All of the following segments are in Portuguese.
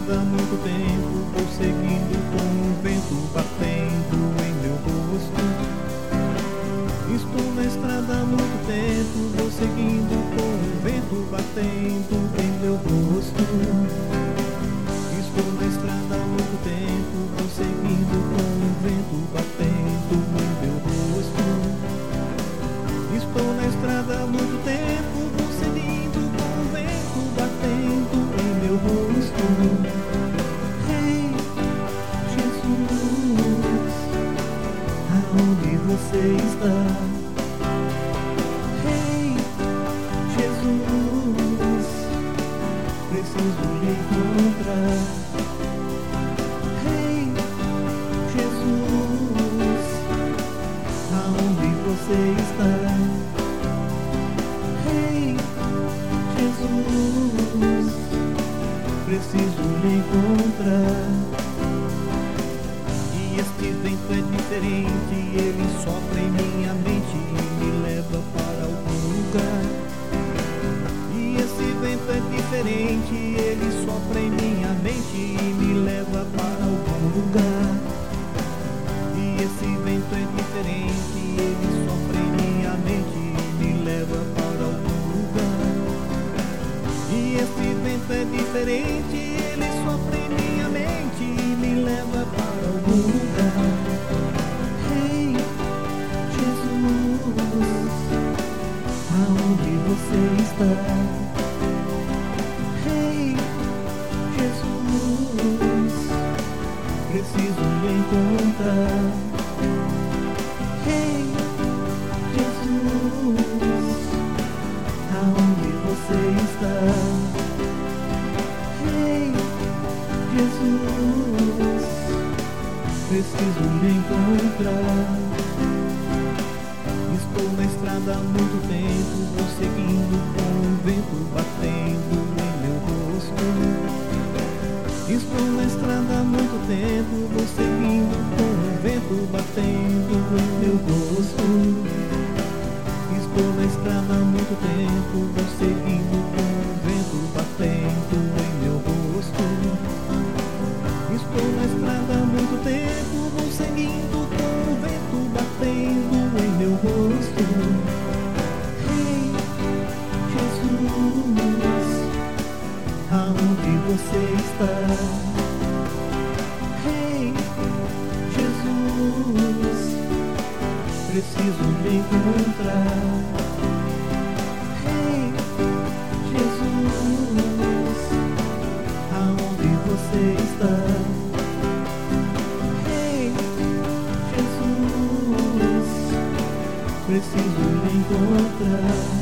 estrada há muito tempo, vou seguindo com o vento batendo em meu rosto. Estou na estrada há muito tempo, vou seguindo com o vento batendo em meu rosto. Estou na estrada há muito tempo, vou seguindo com o vento batendo em meu rosto. Estou na estrada há muito tempo, vou seguindo com o vento batendo em meu rosto. Ei, Jesus, aonde você está? Ei, Jesus, preciso lhe encontrar. Ei, Jesus, aonde você está? Ei, Jesus, preciso lhe encontrar. E este vento é diferente, ele sopra em minha mente e me leva para algum lugar. E esse vento é diferente, ele sopra em minha mente e me leva para algum lugar. E esse vento é diferente, ele sopra em minha mente e me leva para algum lugar. E esse vento é diferente, ele sopra em minha mente e me leva para algum lugar. Ei, Jesus, aonde você está? Ei, Jesus, preciso lhe encontrar. Ei, Jesus, aonde você está? Ei, Jesus, preciso lhe encontrar. Estou na estrada há muito tempo, vou seguindo com o vento batendo em meu rosto. Estou na estrada há muito tempo, vou seguindo com o vento batendo em meu rosto. Estou na estrada há muito tempo, vou seguindo com o vento batendo em meu rosto. Estou na estrada há muito tempo, vou seguindo com o vento batendo em meu rosto. Ei, Jesus, aonde você está? Ei, Jesus, preciso lhe encontrar. Ei, Jesus, aonde você está? Ei, Jesus, preciso lhe encontrar.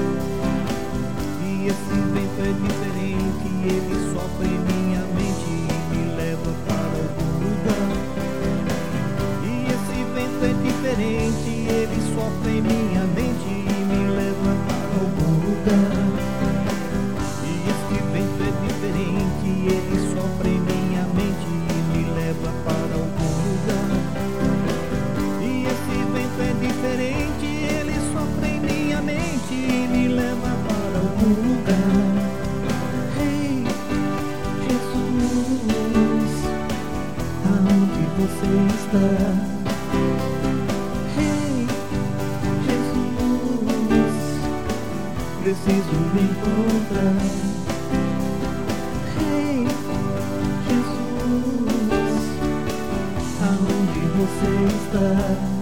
E esse vento é diferente, ele sopra em minha mente e me leva para algum lugar. E esse vento é diferente, ele sopra em minha mente e me leva para algum lugar. E esse vento é diferente, ele sopra em minha mente e me leva para algum lugar. E esse vento é diferente, ele sopra em minha mente e me leva para algum lugar. Ei, Jesus, aonde você está? Ei, Jesus, preciso lhe encontrar. Ei, Jesus, aonde você está?